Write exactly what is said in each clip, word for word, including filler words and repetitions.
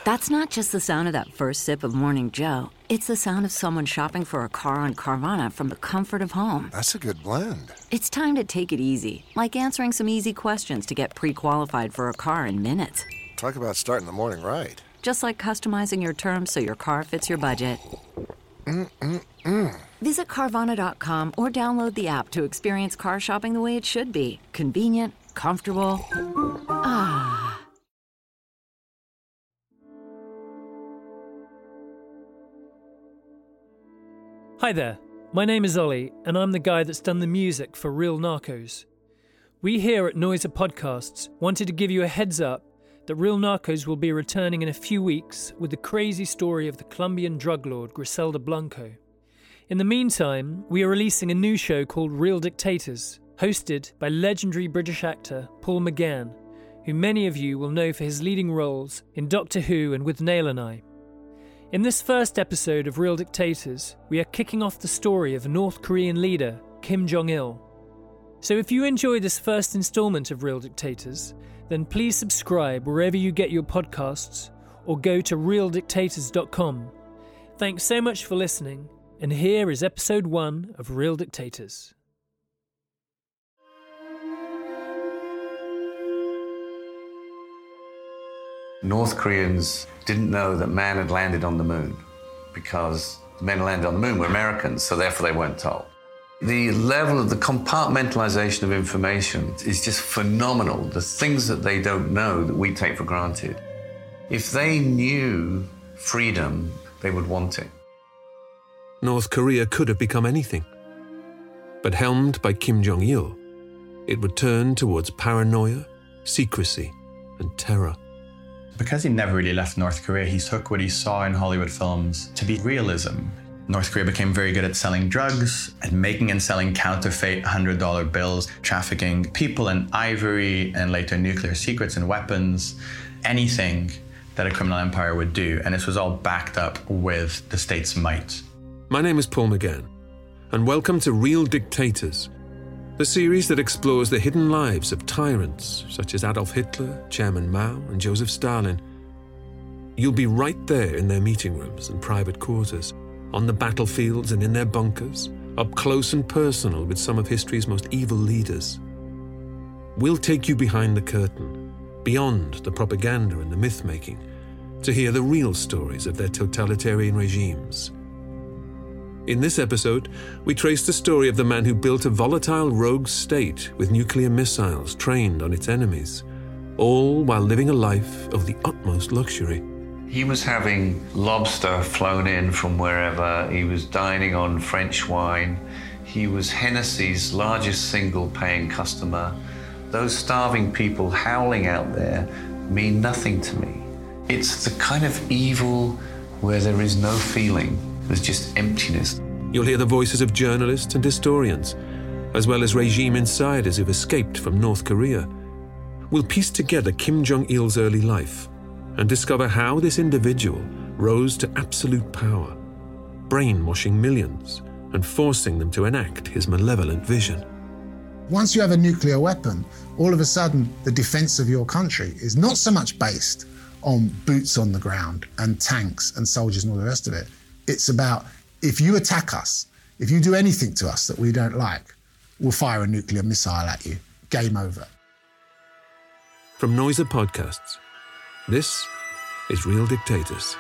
That's not just the sound of that first sip of Morning Joe. It's the sound of someone shopping for a car on Carvana from the comfort of home. That's a good blend. It's time to take it easy, like answering some easy questions to get pre-qualified for a car in minutes. Talk about starting the morning right. Just like customizing your terms so your car fits your budget. Mm-mm-mm. Visit Carvana dot com or download the app to experience car shopping the way it should be. Convenient, comfortable. Ah. Hi there, my name is Ollie, and I'm the guy that's done the music for Real Narcos. We here at Noiser Podcasts wanted to give you a heads up that Real Narcos will be returning in a few weeks with the crazy story of the Colombian drug lord Griselda Blanco. In the meantime, we are releasing a new show called Real Dictators, hosted by legendary British actor Paul McGann, who many of you will know for his leading roles in Doctor Who and With Nail and I. In this first episode of Real Dictators, we are kicking off the story of North Korean leader Kim Jong-il. So if you enjoy this first instalment of Real Dictators, then please subscribe wherever you get your podcasts or go to real dictators dot com. Thanks so much for listening, and here is episode one of Real Dictators. North Koreans didn't know that man had landed on the moon because the men who landed on the moon were Americans, so therefore they weren't told. The level of the compartmentalization of information is just phenomenal. The things that they don't know that we take for granted. If they knew freedom, they would want it. North Korea could have become anything. But helmed by Kim Jong-il, it would turn towards paranoia, secrecy, and terror. Because he never really left North Korea, he took what he saw in Hollywood films to be realism. North Korea became very good at selling drugs, at making and selling counterfeit one hundred dollar bills, trafficking people in ivory and later nuclear secrets and weapons, anything that a criminal empire would do. And this was all backed up with the state's might. My name is Paul McGann, and welcome to Real Dictators, the series that explores the hidden lives of tyrants such as Adolf Hitler, Chairman Mao, and Joseph Stalin. You'll be right there in their meeting rooms and private quarters, on the battlefields and in their bunkers, up close and personal with some of history's most evil leaders. We'll take you behind the curtain, beyond the propaganda and the myth-making, to hear the real stories of their totalitarian regimes. In this episode, we trace the story of the man who built a volatile rogue state with nuclear missiles trained on its enemies, all while living a life of the utmost luxury. He was having lobster flown in from wherever. He was dining on French wine. He was Hennessy's largest single paying customer. Those starving people howling out there mean nothing to me. It's the kind of evil where there is no feeling. There's just emptiness. You'll hear the voices of journalists and historians, as well as regime insiders who've escaped from North Korea. We'll piece together Kim Jong-il's early life and discover how this individual rose to absolute power, brainwashing millions and forcing them to enact his malevolent vision. Once you have a nuclear weapon, all of a sudden the defense of your country is not so much based on boots on the ground and tanks and soldiers and all the rest of it. It's about, if you attack us, if you do anything to us that we don't like, we'll fire a nuclear missile at you. Game over. From Noiser Podcasts, this is Real Dictators.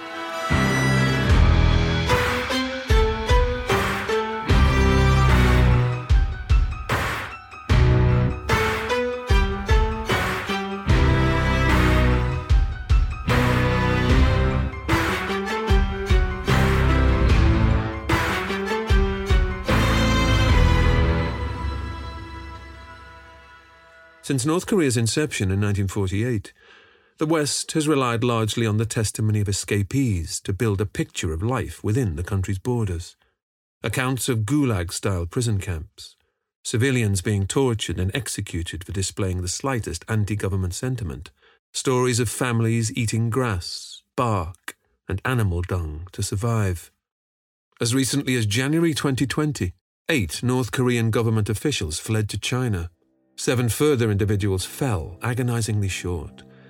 Since North Korea's inception in nineteen forty-eight, the West has relied largely on the testimony of escapees to build a picture of life within the country's borders. Accounts of gulag-style prison camps, civilians being tortured and executed for displaying the slightest anti-government sentiment, stories of families eating grass, bark, and animal dung to survive. As recently as January twenty twenty, eight North Korean government officials fled to China. Seven further individuals fell agonizingly short,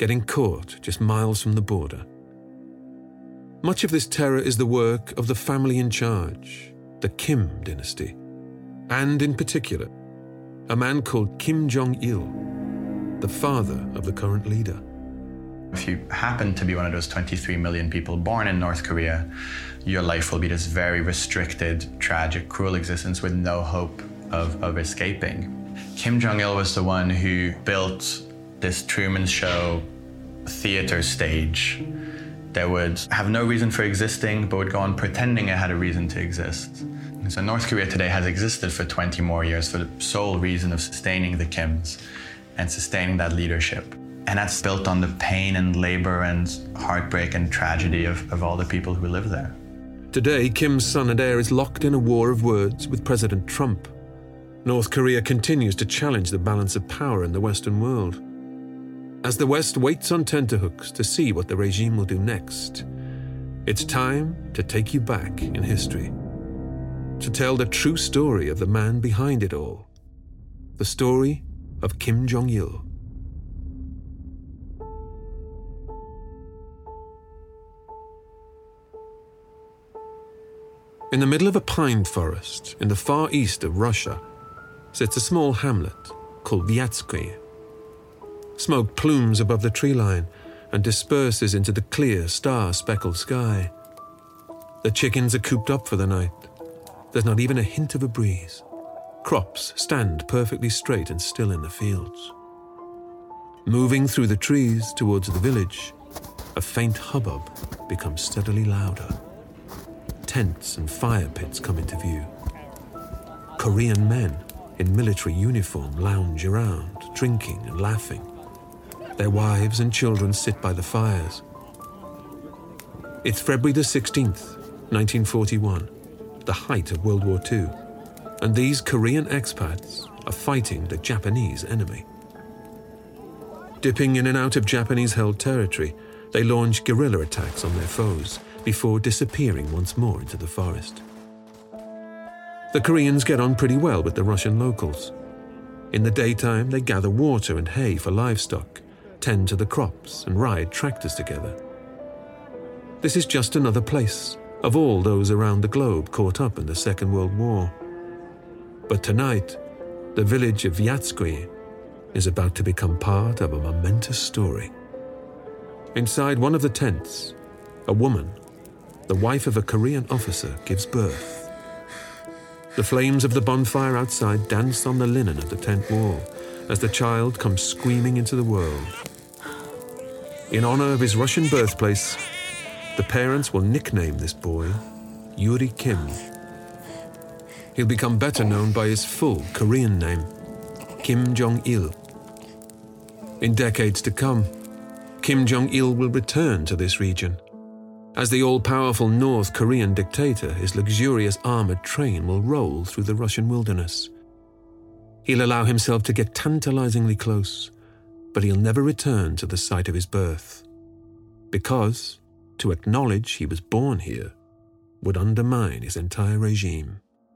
getting caught just miles from the border. Much of this terror is the work of the family in charge, the Kim dynasty, and in particular, a man called Kim Jong-il, the father of the current leader. If you happen to be one of those twenty-three million people born in North Korea, your life will be this very restricted, tragic, cruel existence with no hope of, of escaping. Kim Jong-il was the one who built this Truman Show theater stage that would have no reason for existing, but would go on pretending it had a reason to exist. And so North Korea today has existed for twenty more years for the sole reason of sustaining the Kims and sustaining that leadership. And that's built on the pain and labor and heartbreak and tragedy of, of all the people who live there. Today, Kim's son and heir is locked in a war of words with President Trump. North Korea continues to challenge the balance of power in the Western world. As the West waits on tenterhooks to see what the regime will do next, it's time to take you back in history, to tell the true story of the man behind it all, the story of Kim Jong-il. In the middle of a pine forest in the far east of Russia sits a small hamlet called Vyatskoye. Smoke plumes above the tree line and disperses into the clear, star-speckled sky. The chickens are cooped up for the night. There's not even a hint of a breeze. Crops stand perfectly straight and still in the fields. Moving through the trees towards the village, a faint hubbub becomes steadily louder. Tents and fire pits come into view. Korean men in military uniform lounge around, drinking and laughing. Their wives and children sit by the fires. It's February the sixteenth, nineteen forty-one, the height of World War Two, and these Korean expats are fighting the Japanese enemy. Dipping in and out of Japanese-held territory, they launch guerrilla attacks on their foes before disappearing once more into the forest. The Koreans get on pretty well with the Russian locals. In the daytime, they gather water and hay for livestock, tend to the crops, and ride tractors together. This is just another place of all those around the globe caught up in the Second World War. But tonight, the village of Vyatskoye is about to become part of a momentous story. Inside one of the tents, a woman, the wife of a Korean officer, gives birth. The flames of the bonfire outside dance on the linen of the tent wall as the child comes screaming into the world. In honor of his Russian birthplace, the parents will nickname this boy Yuri Kim. He'll become better known by his full Korean name, Kim Jong-il. In decades to come, Kim Jong-il will return to this region. As the all-powerful North Korean dictator, his luxurious armored train will roll through the Russian wilderness. He'll allow himself to get tantalizingly close, but he'll never return to the site of his birth, because to acknowledge he was born here would undermine his entire regime.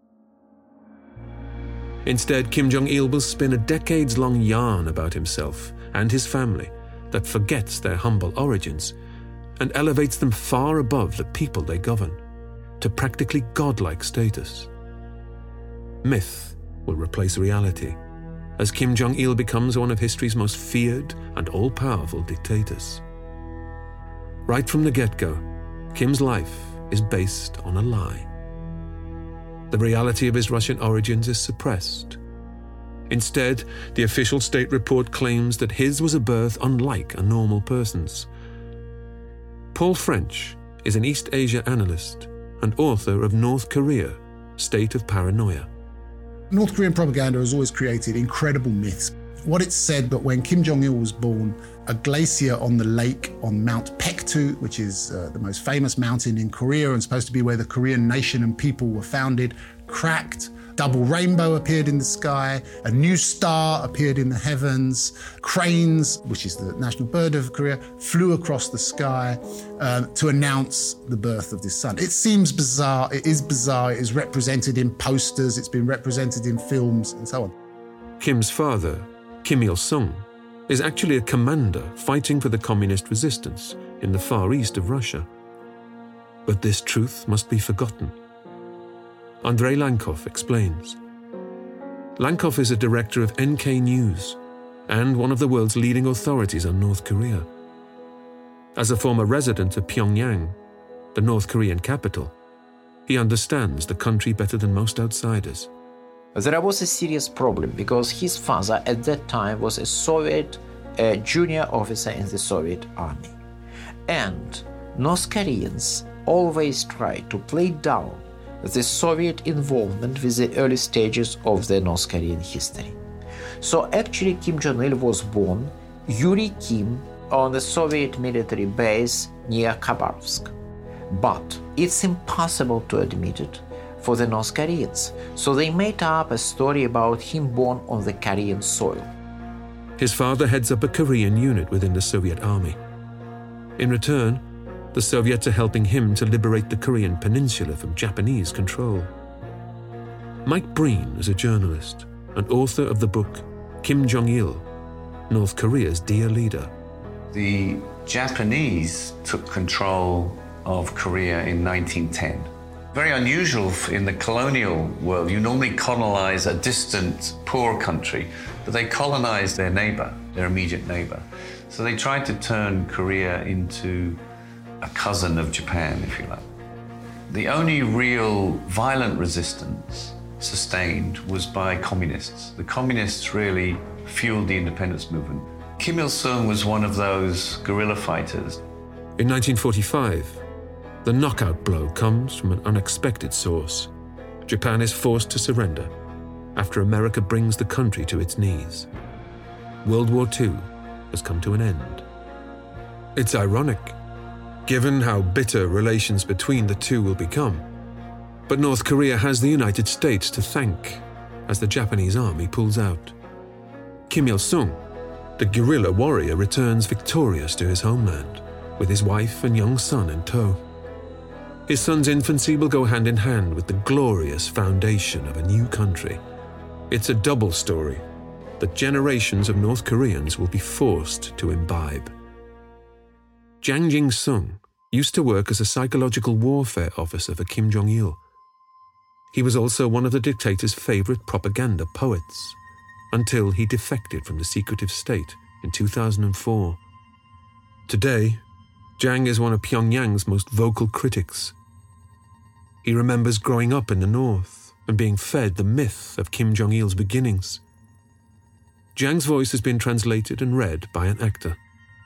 Instead, Kim Jong-il will spin a decades-long yarn about himself and his family that forgets their humble origins and elevates them far above the people they govern, to practically godlike status. Myth will replace reality, as Kim Jong-il becomes one of history's most feared and all-powerful dictators. Right from the get-go, Kim's life is based on a lie. The reality of his Russian origins is suppressed. Instead, the official state report claims that his was a birth unlike a normal person's. Paul French is an East Asia analyst and author of North Korea, State of Paranoia. North Korean propaganda has always created incredible myths. What it's said that when Kim Jong-il was born, a glacier on the lake on Mount Paektu, which is uh, the most famous mountain in Korea and supposed to be where the Korean nation and people were founded, cracked. Double rainbow appeared in the sky, a new star appeared in the heavens, cranes, which is the national bird of Korea, flew across the sky uh, to announce the birth of this son. It seems bizarre, it is bizarre, it is represented in posters, it's been represented in films and so on. Kim's father, Kim Il-sung, is actually a commander fighting for the communist resistance in the far east of Russia. But this truth must be forgotten. Andrei Lankov explains. Lankov is a director of N K News and one of the world's leading authorities on North Korea. As a former resident of Pyongyang, the North Korean capital, he understands the country better than most outsiders. There was a serious problem because his father at that time was a Soviet uh, junior officer in the Soviet army. And North Koreans always tried to play down the Soviet involvement with the early stages of the North Korean history. So actually Kim Jong-il was born Yuri Kim on the Soviet military base near Khabarovsk. But it's impossible to admit it for the North Koreans, so they made up a story about him born on the Korean soil. His father heads up a Korean unit within the Soviet army. In return, the Soviets are helping him to liberate the Korean peninsula from Japanese control. Mike Breen is a journalist and author of the book Kim Jong-il, North Korea's Dear Leader. The Japanese took control of Korea in nineteen ten. Very unusual in the colonial world. You normally colonize a distant, poor country, but they colonized their neighbor, their immediate neighbor. So they tried to turn Korea into a cousin of Japan, if you like. The only real violent resistance sustained was by communists. The communists really fueled the independence movement. Kim Il-sung was one of those guerrilla fighters. In nineteen forty-five, the knockout blow comes from an unexpected source. Japan is forced to surrender after America brings the country to its knees. World War Two has come to an end. It's ironic, given how bitter relations between the two will become. But North Korea has the United States to thank as the Japanese army pulls out. Kim Il-sung, the guerrilla warrior, returns victorious to his homeland with his wife and young son in tow. His son's infancy will go hand in hand with the glorious foundation of a new country. It's a double story that generations of North Koreans will be forced to imbibe. Jang Jing-sung used to work as a psychological warfare officer for Kim Jong-il. He was also one of the dictator's favorite propaganda poets, until he defected from the secretive state in two thousand four. Today, Jang is one of Pyongyang's most vocal critics. He remembers growing up in the north and being fed the myth of Kim Jong-il's beginnings. Jang's voice has been translated and read by an actor.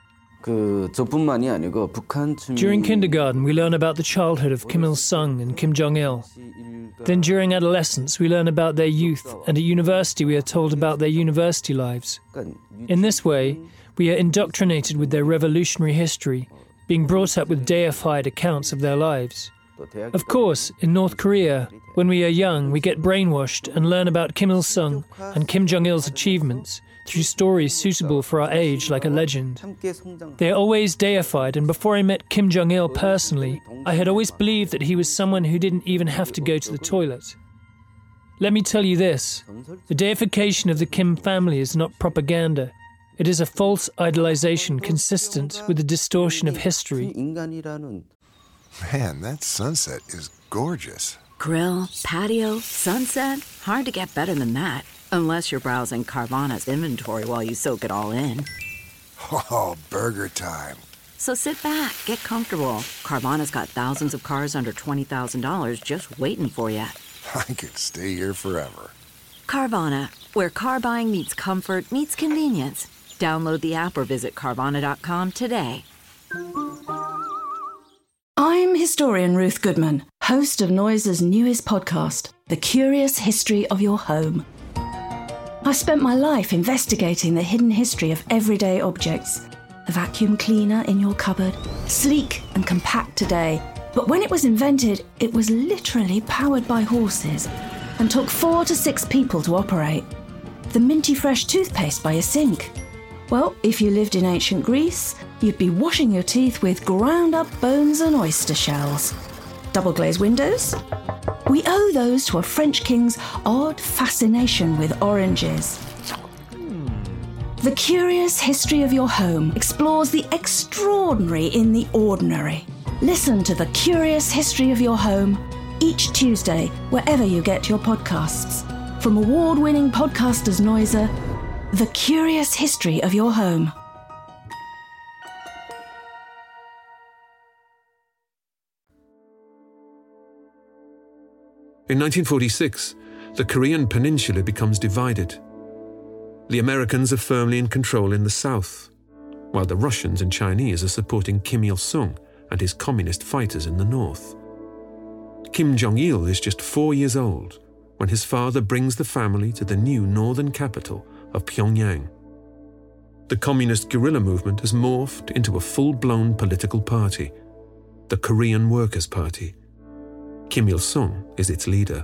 During kindergarten, we learn about the childhood of Kim Il-sung and Kim Jong-il. Then during adolescence, we learn about their youth, and at university we are told about their university lives. In this way, we are indoctrinated with their revolutionary history, being brought up with deified accounts of their lives. Of course, in North Korea, when we are young, we get brainwashed and learn about Kim Il-sung and Kim Jong-il's achievements through stories suitable for our age, like a legend. They are always deified, and before I met Kim Jong-il personally, I had always believed that he was someone who didn't even have to go to the toilet. Let me tell you this, the deification of the Kim family is not propaganda. It is a false idolization consistent with the distortion of history. Man, that sunset is gorgeous. Grill, patio, sunset. Hard to get better than that. Unless you're browsing Carvana's inventory while you soak it all in. Oh, burger time. So sit back, get comfortable. Carvana's got thousands of cars under twenty thousand dollars just waiting for you. I could stay here forever. Carvana, where car buying meets comfort, meets convenience. Download the app or visit Carvana dot com today. I'm historian Ruth Goodman, host of Noise's newest podcast, The Curious History of Your Home. I've spent my life investigating the hidden history of everyday objects. The vacuum cleaner in your cupboard, sleek and compact today, but when it was invented, it was literally powered by horses and took four to six people to operate. The minty fresh toothpaste by your sink. Well, if you lived in ancient Greece, you'd be washing your teeth with ground-up bones and oyster shells. Double-glazed windows? We owe those to a French king's odd fascination with oranges. The Curious History of Your Home explores the extraordinary in the ordinary. Listen to The Curious History of Your Home each Tuesday, wherever you get your podcasts. From award-winning podcasters Noiser, The Curious History of Your Home. In nineteen forty-six, the Korean peninsula becomes divided. The Americans are firmly in control in the south, while the Russians and Chinese are supporting Kim Il-sung and his communist fighters in the north. Kim Jong-il is just four years old when his father brings the family to the new northern capital of Pyongyang. The communist guerrilla movement has morphed into a full-blown political party, the Korean Workers' Party. Kim Il-sung is its leader.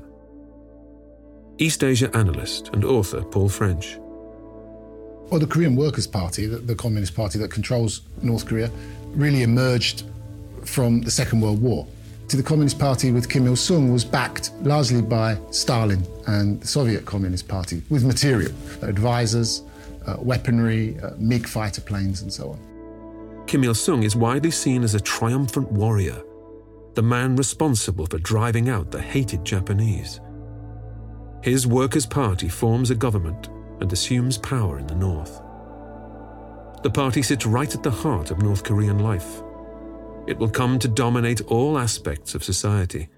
East Asia analyst and author Paul French. Well, the Korean Workers' Party, the, the Communist Party that controls North Korea, really emerged from the Second World War. The Communist Party with Kim Il-sung was backed largely by Stalin and the Soviet Communist Party with material, advisors, uh, weaponry, uh, MiG fighter planes and so on. Kim Il-sung is widely seen as a triumphant warrior, the man responsible for driving out the hated Japanese. His Workers' Party forms a government and assumes power in the north. The party sits right at the heart of North Korean life. It will come to dominate all aspects of society.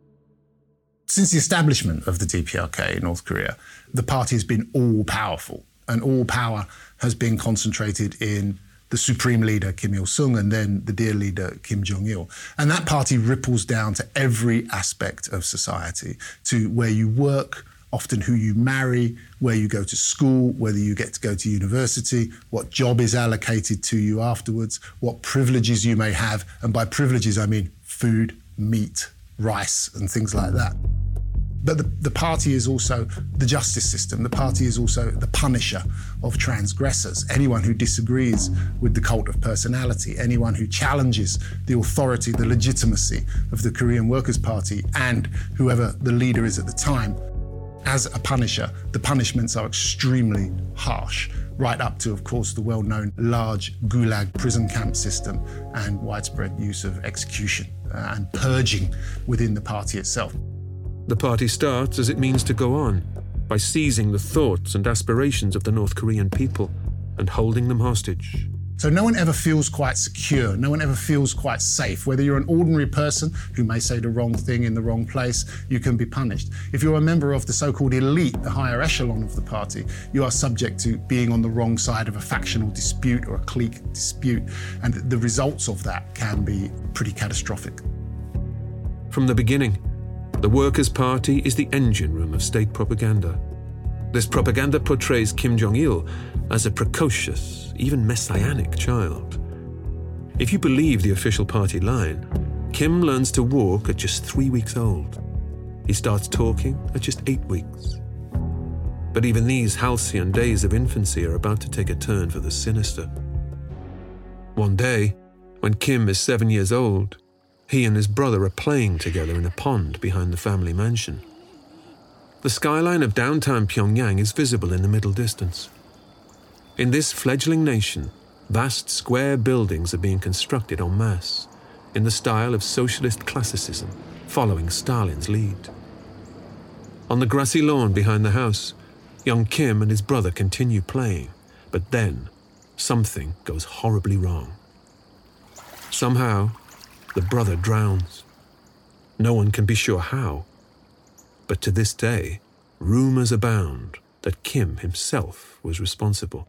Since the establishment of the D P R K in North Korea, the party has been all-powerful, and all power has been concentrated in the supreme leader, Kim Il-sung, and then the dear leader, Kim Jong-il. And that party ripples down to every aspect of society, to where you work, often who you marry, where you go to school, whether you get to go to university, what job is allocated to you afterwards, what privileges you may have. And by privileges, I mean food, meat, rice, and things like that. But the, the party is also the justice system. The party is also the punisher of transgressors. Anyone who disagrees with the cult of personality, anyone who challenges the authority, the legitimacy of the Korean Workers' Party and whoever the leader is at the time, as a punisher, the punishments are extremely harsh, right up to, of course, the well-known large gulag prison camp system and widespread use of execution uh, and purging within the party itself. The party starts as it means to go on, by seizing the thoughts and aspirations of the North Korean people and holding them hostage. So no one ever feels quite secure, no one ever feels quite safe. Whether you're an ordinary person who may say the wrong thing in the wrong place, you can be punished. If you're a member of the so-called elite, the higher echelon of the party, you are subject to being on the wrong side of a factional dispute or a clique dispute, and the results of that can be pretty catastrophic. From the beginning, the Workers' Party is the engine room of state propaganda. This propaganda portrays Kim Jong-il as a precocious, even messianic child. If you believe the official party line, Kim learns to walk at just three weeks old. He starts talking at just eight weeks. But even these halcyon days of infancy are about to take a turn for the sinister. One day, when Kim is seven years old, he and his brother are playing together in a pond behind the family mansion. The skyline of downtown Pyongyang is visible in the middle distance. In this fledgling nation, vast square buildings are being constructed en masse, in the style of socialist classicism, following Stalin's lead. On the grassy lawn behind the house, young Kim and his brother continue playing, but then something goes horribly wrong. Somehow, the brother drowns. No one can be sure how, but to this day, rumors abound that Kim himself was responsible.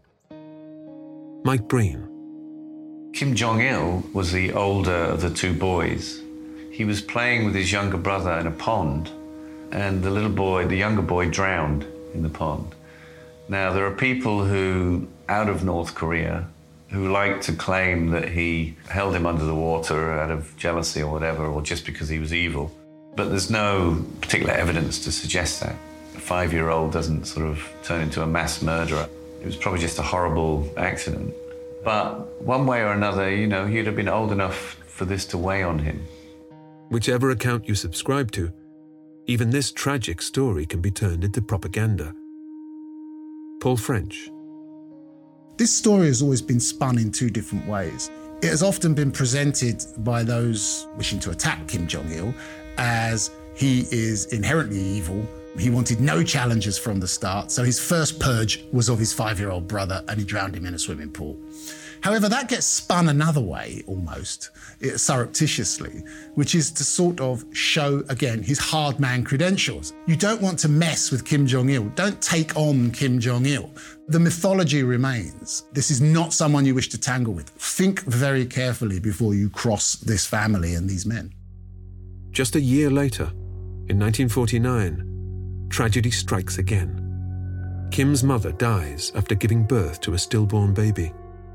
Mike Breen. Kim Jong-il was the older of the two boys. He was playing with his younger brother in a pond, and the little boy, the younger boy, drowned in the pond. Now, there are people who, out of North Korea, who like to claim that he held him under the water out of jealousy or whatever, or just because he was evil. But there's no particular evidence to suggest that. A five-year-old doesn't sort of turn into a mass murderer. It was probably just a horrible accident. But one way or another, you know, he'd have been old enough for this to weigh on him. Whichever account you subscribe to, even this tragic story can be turned into propaganda. Paul French. This story has always been spun in two different ways. It has often been presented by those wishing to attack Kim Jong-il as he is inherently evil. He wanted no challengers from the start, so his first purge was of his five-year-old brother and he drowned him in a swimming pool. However, that gets spun another way, almost, surreptitiously, which is to sort of show, again, his hard man credentials. You don't want to mess with Kim Jong-il. Don't take on Kim Jong-il. The mythology remains. This is not someone you wish to tangle with. Think very carefully before you cross this family and these men. Just a year later, in nineteen forty-nine, tragedy strikes again. Kim's mother dies after giving birth to a stillborn baby.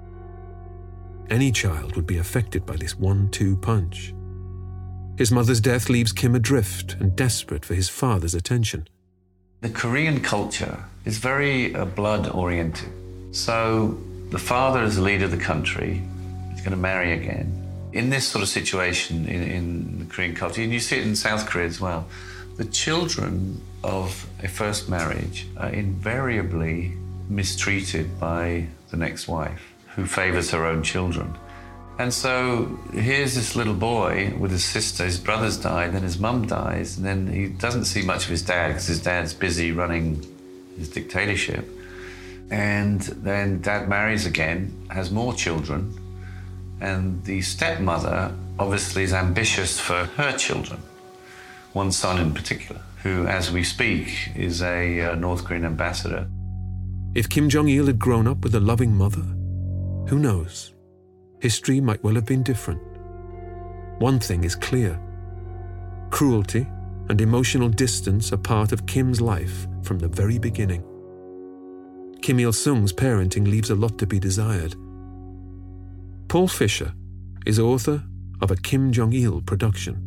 Any child would be affected by this one two punch. His mother's death leaves Kim adrift and desperate for his father's attention. The Korean culture is very uh, blood-oriented. So the father is the leader of the country. He's going to marry again. In this sort of situation in, in the Korean culture, and you see it in South Korea as well, the children of a first marriage are invariably mistreated by the next wife, who favors her own children. And so here's this little boy with his sister, his brother's died, then his mum dies, and then he doesn't see much of his dad because his dad's busy running his dictatorship. And then dad marries again, has more children, and the stepmother obviously is ambitious for her children, one son in particular, who, as we speak, is a uh, North Korean ambassador. If Kim Jong-il had grown up with a loving mother, who knows? History might well have been different. One thing is clear. Cruelty and emotional distance are part of Kim's life from the very beginning. Kim Il-sung's parenting leaves a lot to be desired. Paul Fisher is author of a Kim Jong-il production.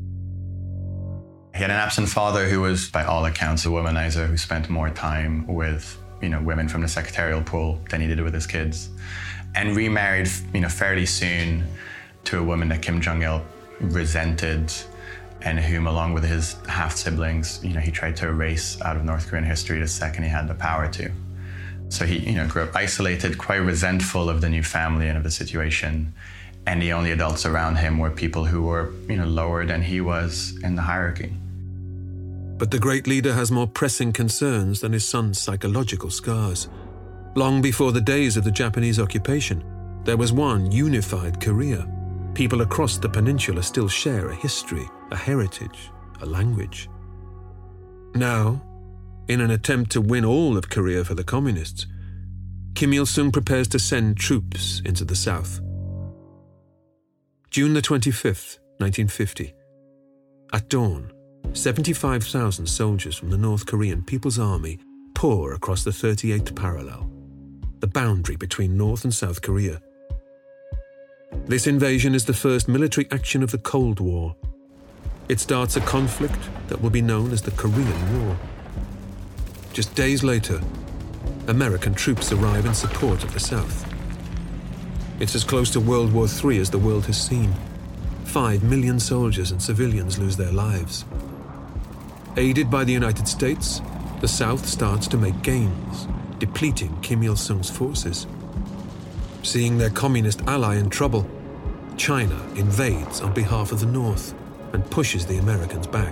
He had an absent father who was, by all accounts, a womanizer who spent more time with, you know, women from the secretarial pool than he did with his kids, and remarried, you know, fairly soon to a woman that Kim Jong-il resented and whom, along with his half-siblings, you know, he tried to erase out of North Korean history the second he had the power to. So he, you know, grew up isolated, quite resentful of the new family and of the situation. And the only adults around him were people who were, you know, lower than he was in the hierarchy. But the great leader has more pressing concerns than his son's psychological scars. Long before the days of the Japanese occupation, there was one unified Korea. People across the peninsula still share a history, a heritage, a language. Now, in an attempt to win all of Korea for the communists, Kim Il-sung prepares to send troops into the south. June the twenty-fifth, nineteen fifty. At dawn, seventy-five thousand soldiers from the North Korean People's Army pour across the thirty-eighth parallel, the boundary between North and South Korea. This invasion is the first military action of the Cold War. It starts a conflict that will be known as the Korean War. Just days later, American troops arrive in support of the South. It's as close to World War Three as the world has seen. Five million soldiers and civilians lose their lives. Aided by the United States, the South starts to make gains, depleting Kim Il-sung's forces. Seeing their communist ally in trouble, China invades on behalf of the North and pushes the Americans back.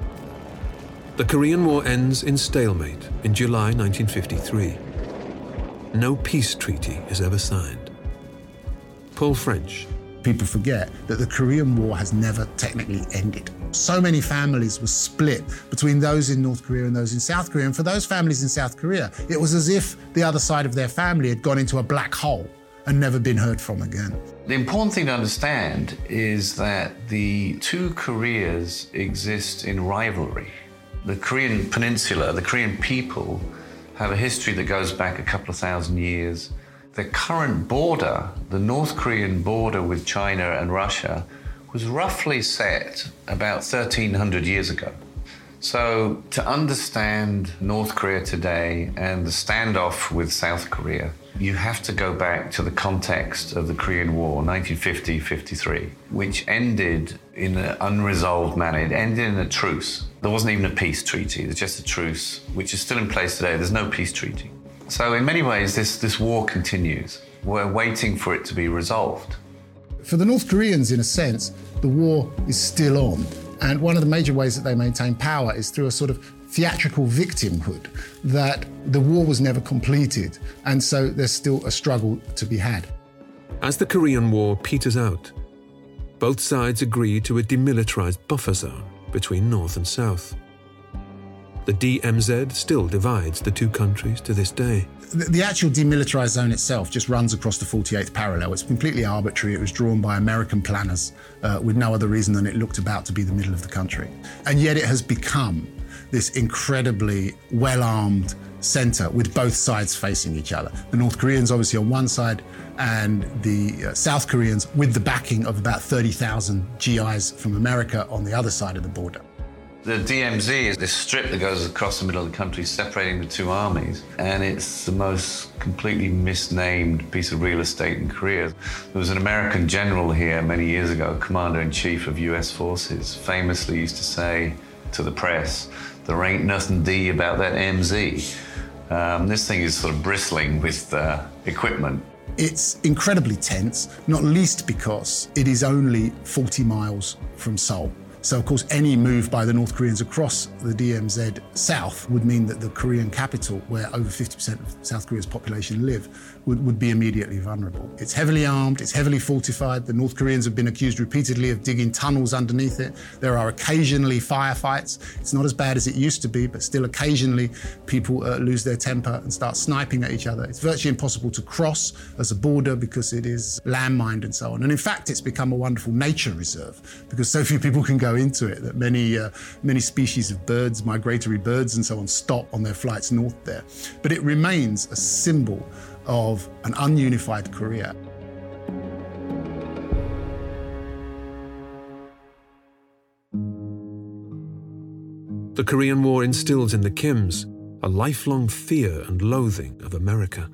The Korean War ends in stalemate in July nineteen fifty-three. No peace treaty is ever signed. Paul French. People forget that the Korean War has never technically ended. So many families were split between those in North Korea and those in South Korea. And for those families in South Korea, it was as if the other side of their family had gone into a black hole and never been heard from again. The important thing to understand is that the two Koreas exist in rivalry. The Korean peninsula, the Korean people, have a history that goes back a couple of thousand years. The current border, the North Korean border with China and Russia, was roughly set about thirteen hundred years ago. So to understand North Korea today and the standoff with South Korea, you have to go back to the context of the Korean War, nineteen fifty to fifty-three, which ended in an unresolved manner. It ended in a truce. There wasn't even a peace treaty. There's just a truce, which is still in place today. There's no peace treaty. So in many ways, this, this war continues. We're waiting for it to be resolved. For the North Koreans, in a sense, the war is still on. And one of the major ways that they maintain power is through a sort of theatrical victimhood, that the war was never completed, and so there's still a struggle to be had. As the Korean War peters out, both sides agree to a demilitarized buffer zone between North and South. The D M Z still divides the two countries to this day. The, the actual demilitarized zone itself just runs across the forty-eighth parallel. It's completely arbitrary. It was drawn by American planners uh, with no other reason than it looked about to be the middle of the country. And yet it has become this incredibly well-armed centre with both sides facing each other. The North Koreans obviously on one side, and the uh, South Koreans with the backing of about thirty thousand G Is from America on the other side of the border. The D M Z is this strip that goes across the middle of the country, separating the two armies, and it's the most completely misnamed piece of real estate in Korea. There was an American general here many years ago, Commander-in-Chief of U S forces, famously used to say to the press, "There ain't nothing D about that M Z." Um, this thing is sort of bristling with uh, equipment. It's incredibly tense, not least because it is only forty miles from Seoul. So, of course, any move by the North Koreans across the D M Z south would mean that the Korean capital, where over fifty percent of South Korea's population live, would, would be immediately vulnerable. It's heavily armed, it's heavily fortified. The North Koreans have been accused repeatedly of digging tunnels underneath it. There are occasionally firefights. It's not as bad as it used to be, but still occasionally people uh, lose their temper and start sniping at each other. It's virtually impossible to cross as a border because it is landmined and so on. And in fact, it's become a wonderful nature reserve because so few people can go into it that many uh, many species of birds, migratory birds and so on, stop on their flights north there. But it remains a symbol of an ununified Korea. The Korean War instills in the Kims a lifelong fear and loathing of America.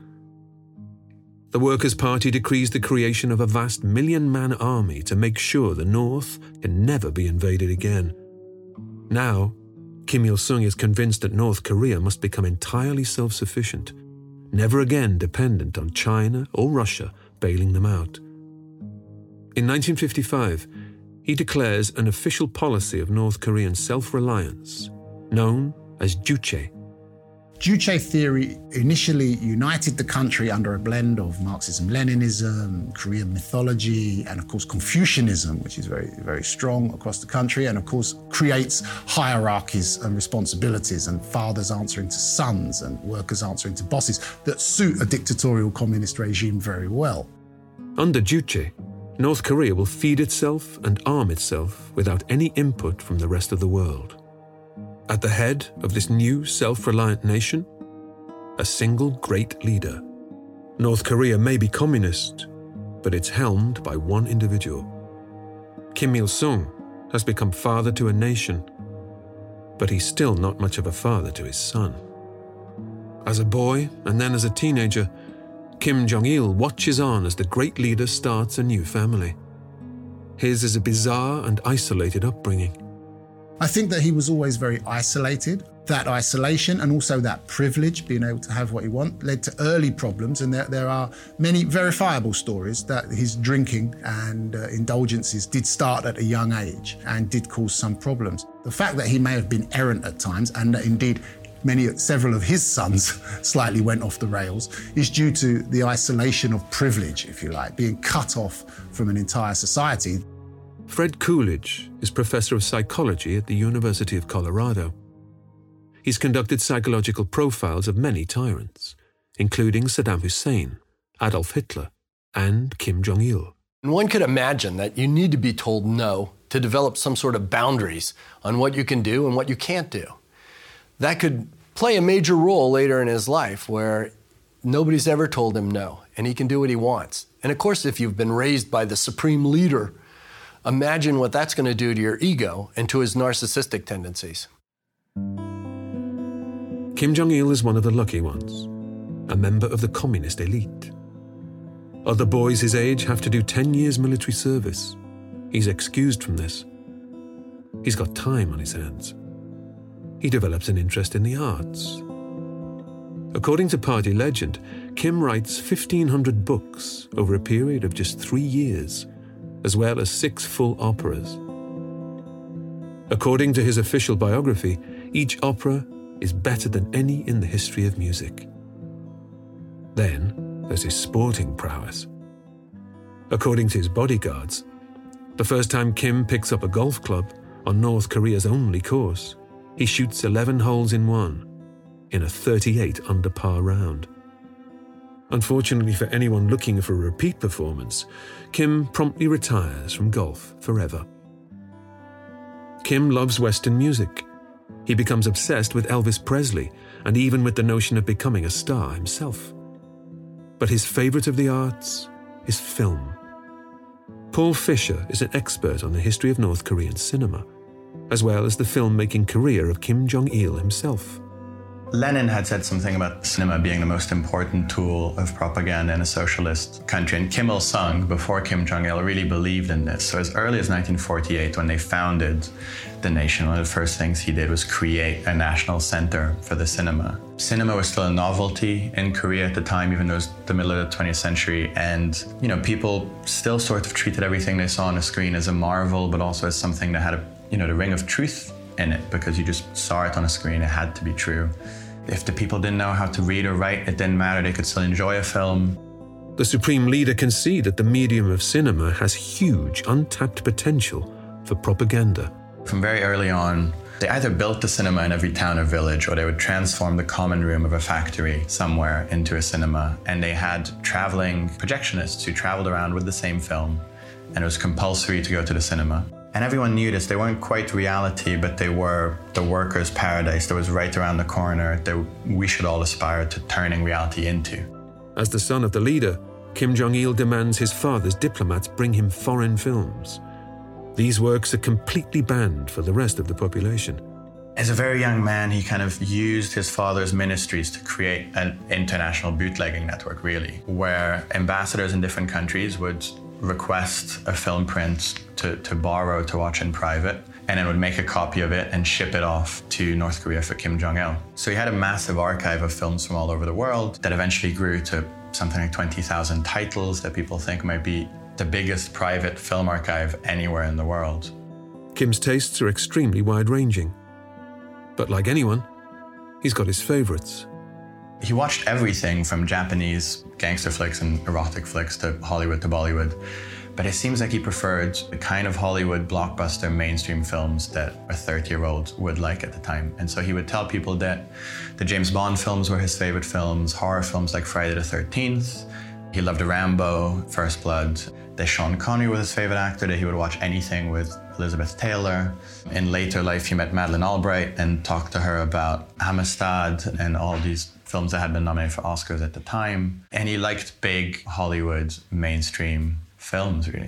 The Workers' Party decrees the creation of a vast million-man army to make sure the North can never be invaded again. Now, Kim Il-sung is convinced that North Korea must become entirely self-sufficient, never again dependent on China or Russia bailing them out. In nineteen fifty-five, he declares an official policy of North Korean self-reliance, known as Juche. Juche theory initially united the country under a blend of Marxism-Leninism, Korean mythology, and of course Confucianism, which is very, very strong across the country, and of course creates hierarchies and responsibilities and fathers answering to sons and workers answering to bosses that suit a dictatorial communist regime very well. Under Juche, North Korea will feed itself and arm itself without any input from the rest of the world. At the head of this new self-reliant nation, a single great leader. North Korea may be communist, but it's helmed by one individual. Kim Il-sung has become father to a nation, but he's still not much of a father to his son. As a boy, and then as a teenager, Kim Jong-il watches on as the great leader starts a new family. His is a bizarre and isolated upbringing. I think that he was always very isolated. That isolation and also that privilege, being able to have what he wants, led to early problems. And there, there are many verifiable stories that his drinking and uh, indulgences did start at a young age and did cause some problems. The fact that he may have been errant at times, and that indeed many, several of his sons slightly went off the rails, is due to the isolation of privilege, if you like, being cut off from an entire society. Fred Coolidge is professor of psychology at the University of Colorado. He's conducted psychological profiles of many tyrants, including Saddam Hussein, Adolf Hitler, and Kim Jong-il. And one could imagine that you need to be told no to develop some sort of boundaries on what you can do and what you can't do. That could play a major role later in his life where nobody's ever told him no, and he can do what he wants. And of course, if you've been raised by the supreme leader, imagine what that's going to do to your ego and to his narcissistic tendencies. Kim Jong-il is one of the lucky ones, a member of the communist elite. Other boys his age have to do ten years military service. He's excused from this. He's got time on his hands. He develops an interest in the arts. According to party legend, Kim writes fifteen hundred books over a period of just three years, as well as six full operas. According to his official biography, each opera is better than any in the history of music. Then there's his sporting prowess. According to his bodyguards, the first time Kim picks up a golf club on North Korea's only course, he shoots eleven holes in one in a thirty-eight under par round. Unfortunately for anyone looking for a repeat performance, Kim promptly retires from golf forever. Kim loves Western music. He becomes obsessed with Elvis Presley and even with the notion of becoming a star himself. But his favorite of the arts is film. Paul Fisher is an expert on the history of North Korean cinema, as well as the filmmaking career of Kim Jong-il himself. Lenin had said something about cinema being the most important tool of propaganda in a socialist country, and Kim Il-sung, before Kim Jong-il, really believed in this. So as early as nineteen forty-eight, when they founded the nation, one of the first things he did was create a national center for the cinema. Cinema was still a novelty in Korea at the time, even though it was the middle of the twentieth century, and you know, people still sort of treated everything they saw on a screen as a marvel, but also as something that had a, you know, the ring of truth in it, because you just saw it on a screen, it had to be true. If the people didn't know how to read or write, it didn't matter, they could still enjoy a film. The Supreme Leader can see that the medium of cinema has huge untapped potential for propaganda. From very early on, they either built the cinema in every town or village, or they would transform the common room of a factory somewhere into a cinema. And they had traveling projectionists who traveled around with the same film, and it was compulsory to go to the cinema. And everyone knew this. They weren't quite reality, but they were the workers' paradise that was right around the corner that we should all aspire to turning reality into. As the son of the leader, Kim Jong-il demands his father's diplomats bring him foreign films. These works are completely banned for the rest of the population. As a very young man, he kind of used his father's ministries to create an international bootlegging network, really, where ambassadors in different countries would request a film print to, to borrow to watch in private, and then would make a copy of it and ship it off to North Korea for Kim Jong-il. So he had a massive archive of films from all over the world that eventually grew to something like twenty thousand titles that people think might be the biggest private film archive anywhere in the world. Kim's tastes are extremely wide-ranging. But like anyone, he's got his favorites. He watched everything from Japanese gangster flicks and erotic flicks to Hollywood to Bollywood. But it seems like he preferred the kind of Hollywood blockbuster mainstream films that a thirty-year-old would like at the time. And so he would tell people that the James Bond films were his favorite films, horror films like Friday the thirteenth. He loved Rambo, First Blood. That Sean Connery was his favorite actor, that he would watch anything with Elizabeth Taylor. In later life, he met Madeleine Albright and talked to her about Amistad and all these films that had been nominated for Oscars at the time. And he liked big Hollywood mainstream films, really.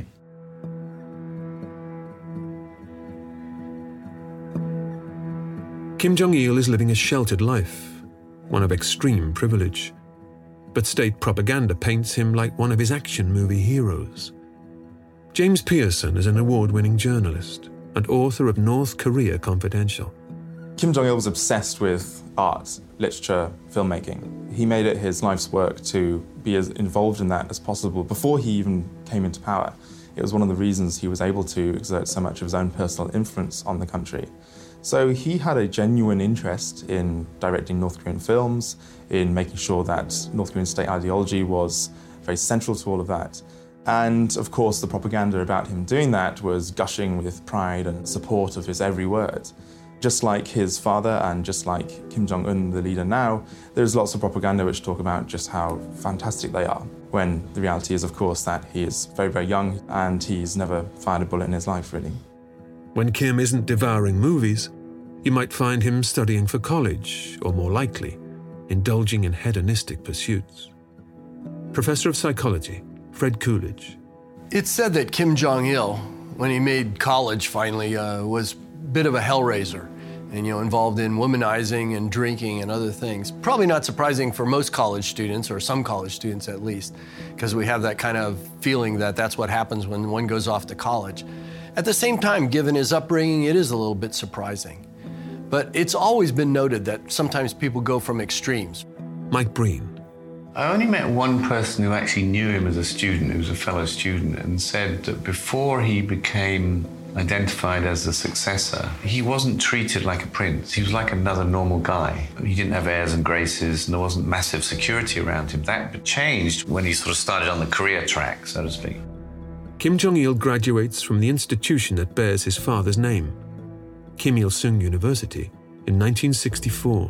Kim Jong-il is living a sheltered life, one of extreme privilege. But state propaganda paints him like one of his action movie heroes. James Pearson is an award-winning journalist and author of North Korea Confidential. Kim Jong-il was obsessed with art, literature, filmmaking. He made it his life's work to be as involved in that as possible before he even came into power. It was one of the reasons he was able to exert so much of his own personal influence on the country. So he had a genuine interest in directing North Korean films, in making sure that North Korean state ideology was very central to all of that. And of course, the propaganda about him doing that was gushing with pride and support of his every word. Just like his father and just like Kim Jong-un, the leader now, there's lots of propaganda which talk about just how fantastic they are, when the reality is, of course, that he is very, very young and he's never fired a bullet in his life, really. When Kim isn't devouring movies, you might find him studying for college, or more likely, indulging in hedonistic pursuits. Professor of Psychology, Fred Coolidge. It's said that Kim Jong-il, when he made college finally, uh, was a bit of a hellraiser and, you know, involved in womanizing and drinking and other things. Probably not surprising for most college students, or some college students at least, because we have that kind of feeling that that's what happens when one goes off to college. At the same time, given his upbringing, it is a little bit surprising. But it's always been noted that sometimes people go from extremes. Mike Breen. I only met one person who actually knew him as a student, who was a fellow student, and said that before he became identified as the successor, he wasn't treated like a prince. He was like another normal guy. He didn't have airs and graces, and there wasn't massive security around him. That changed when he sort of started on the career track, so to speak. Kim Jong-il graduates from the institution that bears his father's name, Kim Il-sung University, in nineteen sixty-four.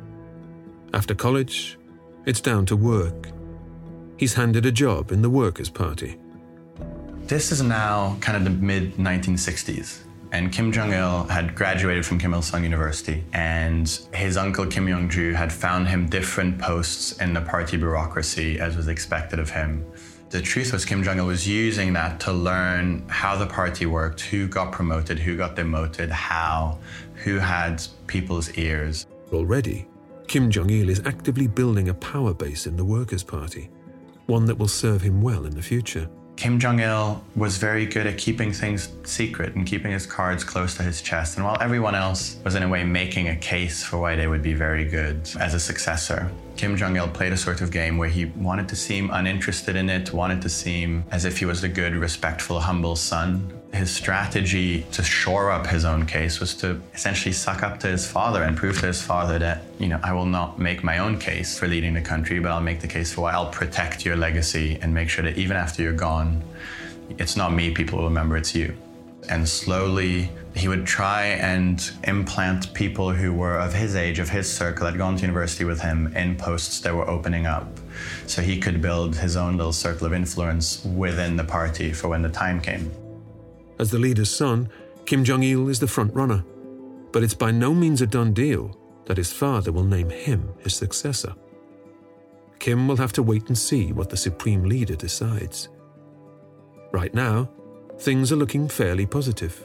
After college, it's down to work. He's handed a job in the Workers' Party. This is now kind of the mid nineteen sixties, and Kim Jong-il had graduated from Kim Il-sung University, and his uncle Kim Yong-ju had found him different posts in the party bureaucracy as was expected of him. The truth was Kim Jong-il was using that to learn how the party worked, who got promoted, who got demoted, how, who had people's ears. Already, Kim Jong-il is actively building a power base in the Workers' Party, one that will serve him well in the future. Kim Jong-il was very good at keeping things secret and keeping his cards close to his chest. And while everyone else was in a way making a case for why they would be very good as a successor, Kim Jong-il played a sort of game where he wanted to seem uninterested in it, wanted to seem as if he was the good, respectful, humble son. His strategy to shore up his own case was to essentially suck up to his father and prove to his father that, you know, I will not make my own case for leading the country, but I'll make the case for why I'll protect your legacy and make sure that even after you're gone, it's not me people will remember, it's you. And slowly, he would try and implant people who were of his age, of his circle, had gone to university with him in posts that were opening up. So he could build his own little circle of influence within the party for when the time came. As the leader's son, Kim Jong-il is the front runner. But it's by no means a done deal that his father will name him his successor. Kim will have to wait and see what the supreme leader decides. Right now, things are looking fairly positive.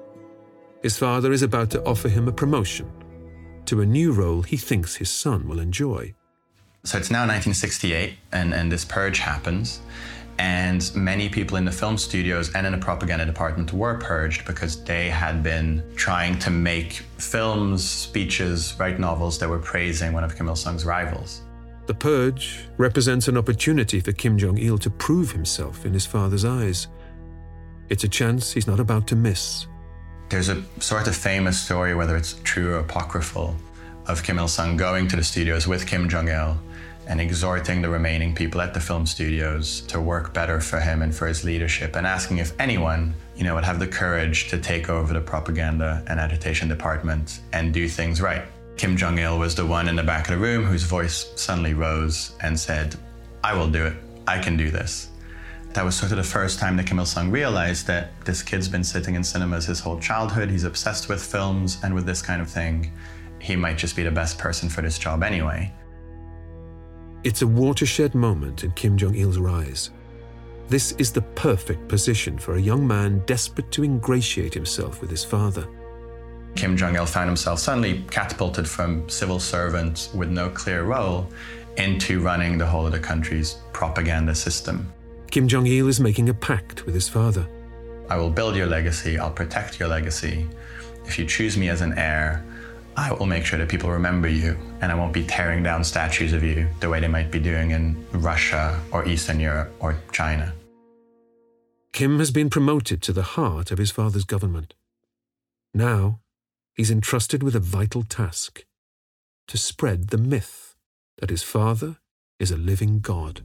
His father is about to offer him a promotion to a new role he thinks his son will enjoy. So it's now nineteen sixty-eight, and, and this purge happens. And many people in the film studios and in the propaganda department were purged because they had been trying to make films, speeches, write novels that were praising one of Kim Il-sung's rivals. The purge represents an opportunity for Kim Jong-il to prove himself in his father's eyes. It's a chance he's not about to miss. There's a sort of famous story, whether it's true or apocryphal, of Kim Il-sung going to the studios with Kim Jong-il and exhorting the remaining people at the film studios to work better for him and for his leadership, and asking if anyone, you know, would have the courage to take over the propaganda and agitation department and do things right. Kim Jong-il was the one in the back of the room whose voice suddenly rose and said, I will do it. I can do this. That was sort of the first time that Kim Il-sung realized that this kid's been sitting in cinemas his whole childhood. He's obsessed with films and with this kind of thing. He might just be the best person for this job anyway. It's a watershed moment in Kim Jong-il's rise. This is the perfect position for a young man desperate to ingratiate himself with his father. Kim Jong-il found himself suddenly catapulted from civil servant with no clear role into running the whole of the country's propaganda system. Kim Jong-il is making a pact with his father. I will build your legacy, I'll protect your legacy. If you choose me as an heir, I will make sure that people remember you, and I won't be tearing down statues of you the way they might be doing in Russia or Eastern Europe or China. Kim has been promoted to the heart of his father's government. Now, he's entrusted with a vital task: to spread the myth that his father is a living god.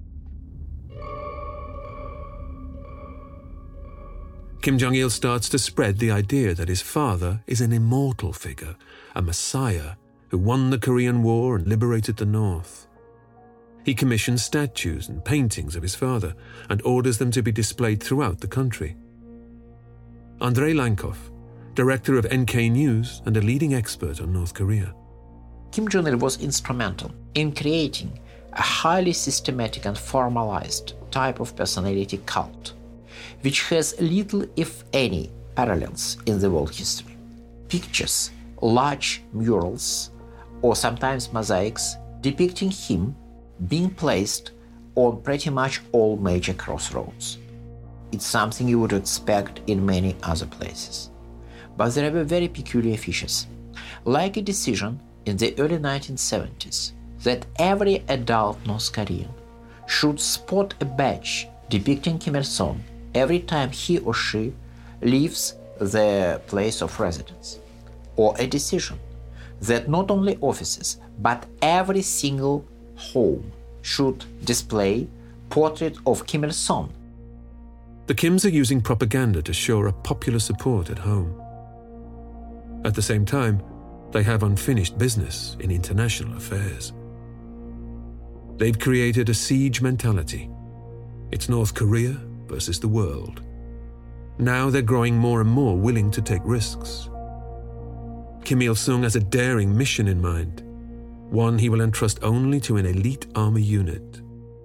Kim Jong-il starts to spread the idea that his father is an immortal figure, a messiah who won the Korean War and liberated the North. He commissions statues and paintings of his father and orders them to be displayed throughout the country. Andrei Lankov, director of N K News and a leading expert on North Korea. Kim Jong-il was instrumental in creating a highly systematic and formalized type of personality cult, which has little, if any, parallels in the world history. Pictures, large murals, or sometimes mosaics depicting him being placed on pretty much all major crossroads. It's something you would expect in many other places. But there were very peculiar features, like a decision in the early nineteen seventies, that every adult North Korean should spot a badge depicting Kim Il-sung every time he or she leaves their place of residence, or a decision that not only offices but every single home should display portrait of Kim Il-sung. The Kims are using propaganda to shore up popular support at home. At the same time, they have unfinished business in international affairs. They've created a siege mentality. It's North Korea versus the world. Now they're growing more and more willing to take risks. Kim Il-sung has a daring mission in mind, one he will entrust only to an elite army unit.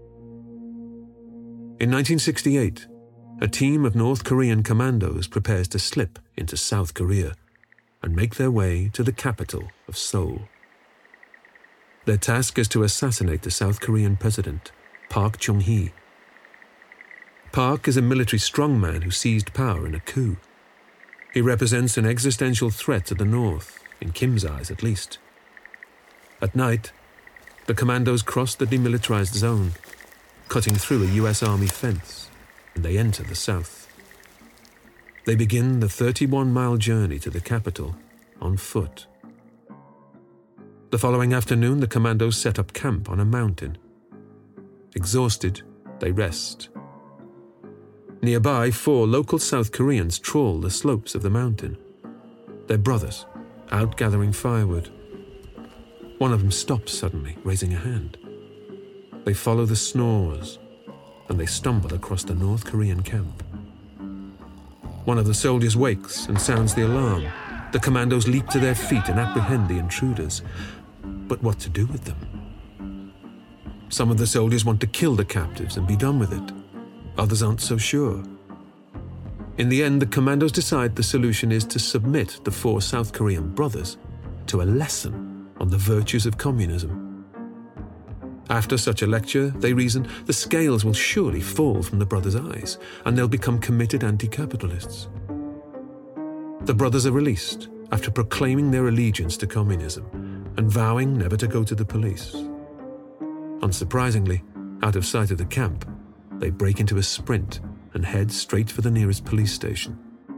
In nineteen sixty-eight, a team of North Korean commandos prepares to slip into South Korea and make their way to the capital of Seoul. Their task is to assassinate the South Korean president, Park Chung-hee. Park is a military strongman who seized power in a coup. He represents an existential threat to the North, in Kim's eyes at least. At night, the commandos cross the demilitarized zone, cutting through a U S Army fence, and they enter the South. They begin the thirty-one mile journey to the capital on foot. The following afternoon, the commandos set up camp on a mountain. Exhausted, they rest. Nearby, four local South Koreans trawl the slopes of the mountain. They're brothers, out gathering firewood. One of them stops suddenly, raising a hand. They follow the snores, and they stumble across the North Korean camp. One of the soldiers wakes and sounds the alarm. The commandos leap to their feet and apprehend the intruders. But what to do with them? Some of the soldiers want to kill the captives and be done with it. Others aren't so sure. In the end, the commandos decide the solution is to submit the four South Korean brothers to a lesson on the virtues of communism. After such a lecture, they reason, the scales will surely fall from the brothers' eyes, and they'll become committed anti-capitalists. The brothers are released after proclaiming their allegiance to communism and vowing never to go to the police. Unsurprisingly, out of sight of the camp, they break into a sprint and head straight for the nearest police station.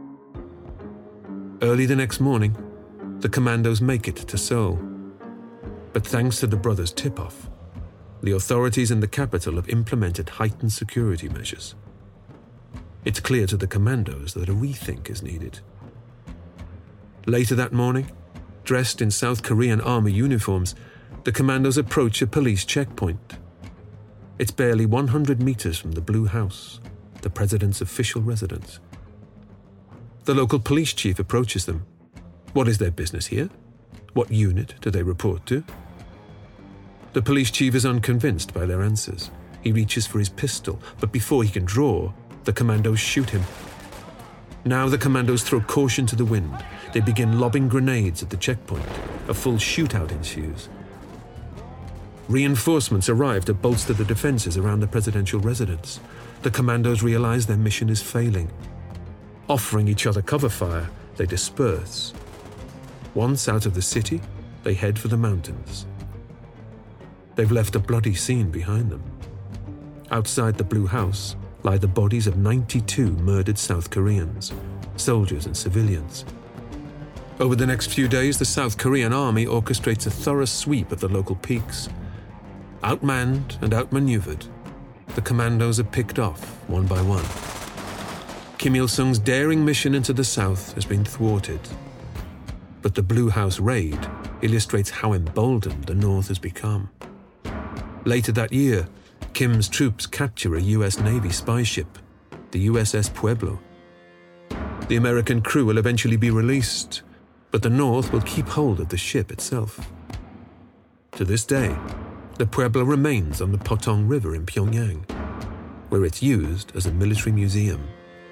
Early the next morning, the commandos make it to Seoul. But thanks to the brothers' tip-off, the authorities in the capital have implemented heightened security measures. It's clear to the commandos that a rethink is needed. Later that morning, dressed in South Korean army uniforms, the commandos approach a police checkpoint. It's barely one hundred meters from the Blue House, the president's official residence. The local police chief approaches them. What is their business here? What unit do they report to? The police chief is unconvinced by their answers. He reaches for his pistol, but before he can draw, the commandos shoot him. Now the commandos throw caution to the wind. They begin lobbing grenades at the checkpoint. A full shootout ensues. Reinforcements arrive to bolster the defenses around the presidential residence. The commandos realize their mission is failing. Offering each other cover fire, they disperse. Once out of the city, they head for the mountains. They've left a bloody scene behind them. Outside the Blue House lie the bodies of ninety-two murdered South Koreans, soldiers and civilians. Over the next few days, the South Korean army orchestrates a thorough sweep of the local peaks. Outmanned and outmaneuvered, the commandos are picked off one by one. Kim Il-sung's daring mission into the south has been thwarted. But the Blue House raid illustrates how emboldened the North has become. Later that year, Kim's troops capture a U S Navy spy ship, the U S S Pueblo. The American crew will eventually be released, but the North will keep hold of the ship itself. To this day, the Pueblo remains on the Potong River in Pyongyang, where it's used as a military museum.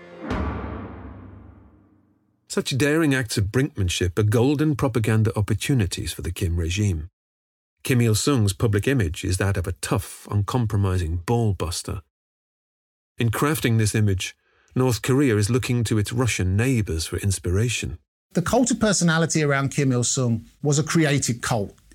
Such daring acts of brinkmanship are golden propaganda opportunities for the Kim regime. Kim Il-sung's public image is that of a tough, uncompromising ball-buster. In crafting this image, North Korea is looking to its Russian neighbours for inspiration. The cult of personality around Kim Il-sung was a created cult.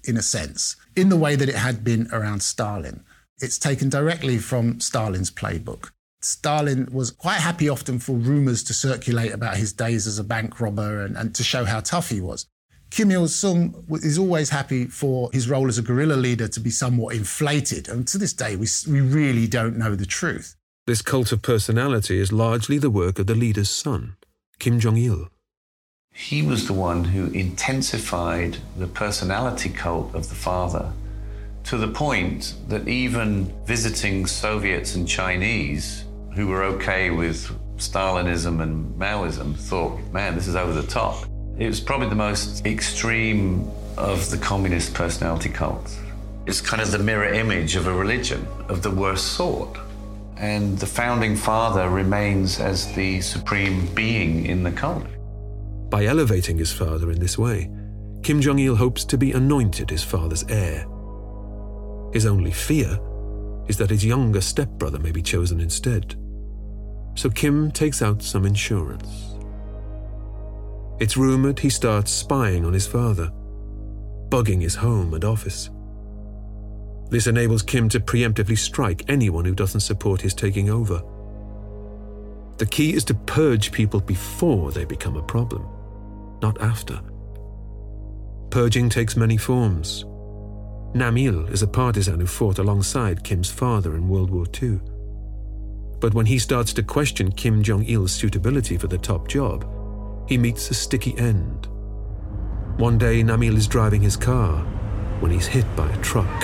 in a sense, in the way that it had been around Stalin. It's taken directly from Stalin's playbook. Stalin was quite happy often for rumours to circulate about his days as a bank robber and, and to show how tough he was. Kim Il-sung is always happy for his role as a guerrilla leader to be somewhat inflated. And to this day, we, we really don't know the truth. This cult of personality is largely the work of the leader's son, Kim Jong-il. He was the one who intensified the personality cult of the father to the point that even visiting Soviets and Chinese who were okay with Stalinism and Maoism thought, man, this is over the top. It was probably the most extreme of the communist personality cults. It's kind of the mirror image of a religion of the worst sort. And the founding father remains as the supreme being in the cult. By elevating his father in this way, Kim Jong-il hopes to be anointed his father's heir. His only fear is that his younger stepbrother may be chosen instead. So Kim takes out some insurance. It's rumoured he starts spying on his father, bugging his home and office. This enables Kim to preemptively strike anyone who doesn't support his taking over. The key is to purge people before they become a problem, not after. Purging takes many forms. Nam Il is a partisan who fought alongside Kim's father in World War Two. But when he starts to question Kim Jong-il's suitability for the top job, he meets a sticky end. One day, Nam Il is driving his car when he's hit by a truck.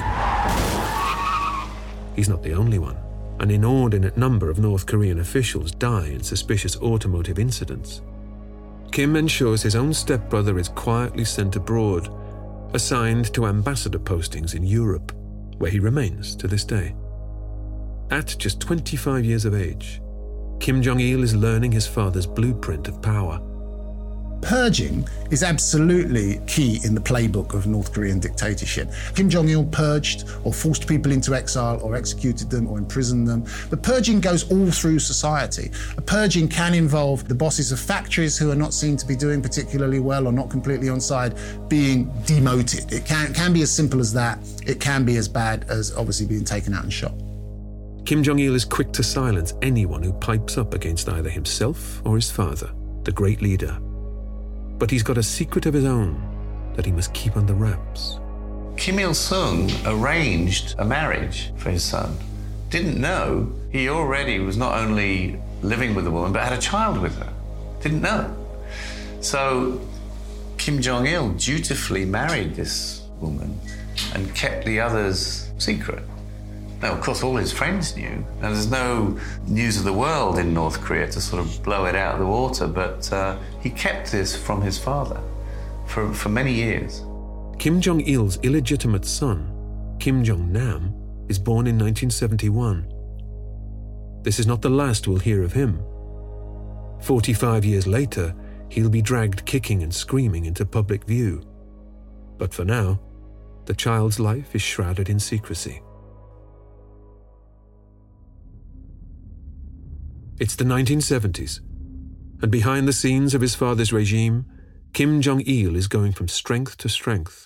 He's not the only one. An inordinate number of North Korean officials die in suspicious automotive incidents. Kim ensures his own stepbrother is quietly sent abroad, assigned to ambassador postings in Europe, where he remains to this day. At just twenty-five years of age, Kim Jong-il is learning his father's blueprint of power. Purging is absolutely key in the playbook of North Korean dictatorship. Kim Jong-il purged or forced people into exile or executed them or imprisoned them. But purging goes all through society. A purging can involve the bosses of factories who are not seen to be doing particularly well or not completely on side being demoted. It can, can be as simple as that. It can be as bad as obviously being taken out and shot. Kim Jong-il is quick to silence anyone who pipes up against either himself or his father, the great leader. But he's got a secret of his own that he must keep under wraps. Kim Il-sung arranged a marriage for his son. Didn't know he already was not only living with the woman, but had a child with her. Didn't know. So Kim Jong-il dutifully married this woman and kept the others secret. Now, of course, all his friends knew. Now, there's no news of the world in North Korea to sort of blow it out of the water, but uh, he kept this from his father for, for many years. Kim Jong-il's illegitimate son, Kim Jong-nam, is born in nineteen seventy-one. This is not the last we'll hear of him. forty-five years later, he'll be dragged kicking and screaming into public view. But for now, the child's life is shrouded in secrecy. It's the nineteen seventies, and behind the scenes of his father's regime, Kim Jong-il is going from strength to strength.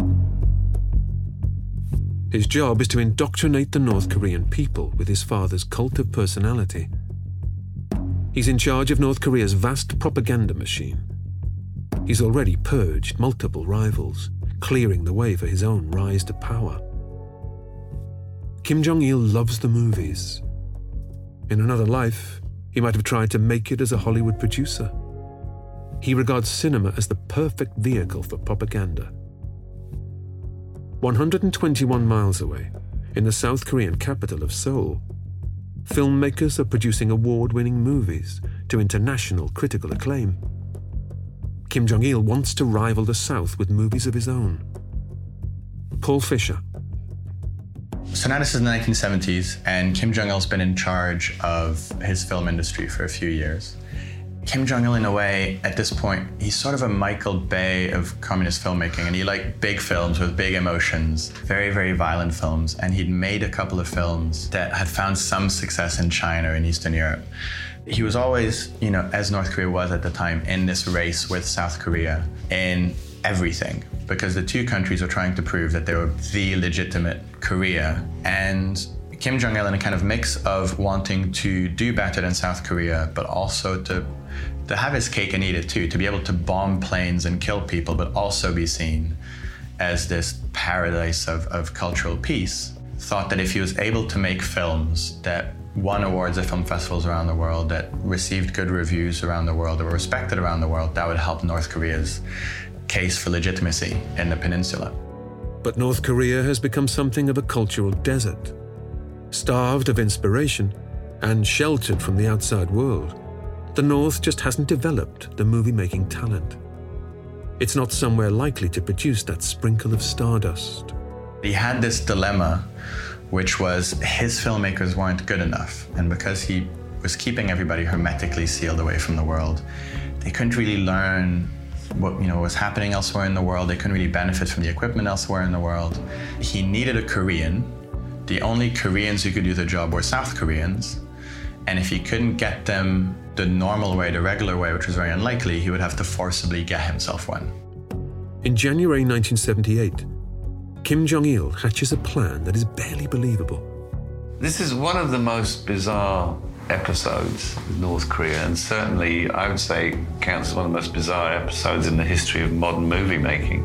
His job is to indoctrinate the North Korean people with his father's cult of personality. He's in charge of North Korea's vast propaganda machine. He's already purged multiple rivals, clearing the way for his own rise to power. Kim Jong-il loves the movies. In another life, he might have tried to make it as a Hollywood producer. He regards cinema as the perfect vehicle for propaganda. one hundred twenty-one miles away, in the South Korean capital of Seoul, filmmakers are producing award-winning movies to international critical acclaim. Kim Jong-il wants to rival the South with movies of his own. Paul Fisher. So now this is the nineteen seventies, and Kim Jong-il's been in charge of his film industry for a few years. Kim Jong-il, in a way, at this point, he's sort of a Michael Bay of communist filmmaking, and he liked big films with big emotions, very, very violent films, and he'd made a couple of films that had found some success in China and Eastern Europe. He was always, you know, as North Korea was at the time, in this race with South Korea in everything, because the two countries were trying to prove that they were the legitimate Korea. And Kim Jong-il, in a kind of mix of wanting to do better than South Korea, but also to, to have his cake and eat it too, to be able to bomb planes and kill people, but also be seen as this paradise of, of cultural peace, thought that if he was able to make films that won awards at film festivals around the world, that received good reviews around the world, that were respected around the world, that would help North Korea's case for legitimacy in the peninsula. But North Korea has become something of a cultural desert. Starved of inspiration and sheltered from the outside world, the North just hasn't developed the movie-making talent. It's not somewhere likely to produce that sprinkle of stardust. He had this dilemma, which was his filmmakers weren't good enough. And because he was keeping everybody hermetically sealed away from the world, they couldn't really learn what you know was happening elsewhere in the world. They couldn't really benefit from the equipment elsewhere in the world. He needed a Korean. The only Koreans who could do the job were South Koreans. And if he couldn't get them the normal way, the regular way, which was very unlikely, he would have to forcibly get himself one. In January nineteen seventy-eight, Kim Jong-il hatches a plan that is barely believable. This is one of the most bizarre episodes with North Korea, and certainly I would say counts as one of the most bizarre episodes in the history of modern movie making.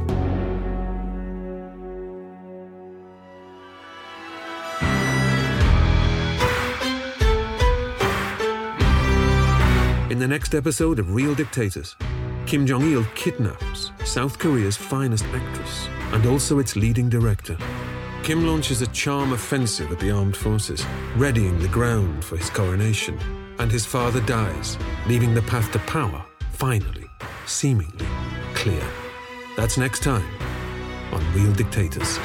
In the next episode of Real Dictators, Kim Jong-il kidnaps South Korea's finest actress and also its leading director. Kim launches a charm offensive at the armed forces, readying the ground for his coronation, and his father dies, leaving the path to power, finally, seemingly clear. That's next time on Real Dictators.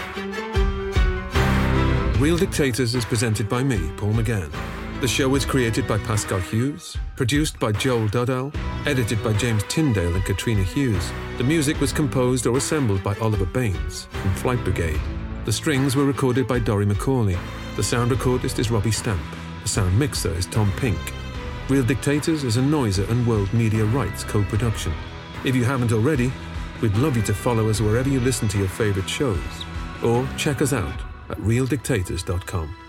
Real Dictators is presented by me, Paul McGann. The show is created by Pascal Hughes, produced by Joel Dudell, edited by James Tyndale and Katrina Hughes. The music was composed or assembled by Oliver Baines from Flight Brigade. The strings were recorded by Dory McCauley. The sound recordist is Robbie Stamp. The sound mixer is Tom Pink. Real Dictators is a Noiser and World Media Rights co-production. If you haven't already, we'd love you to follow us wherever you listen to your favorite shows, or check us out at real dictators dot com.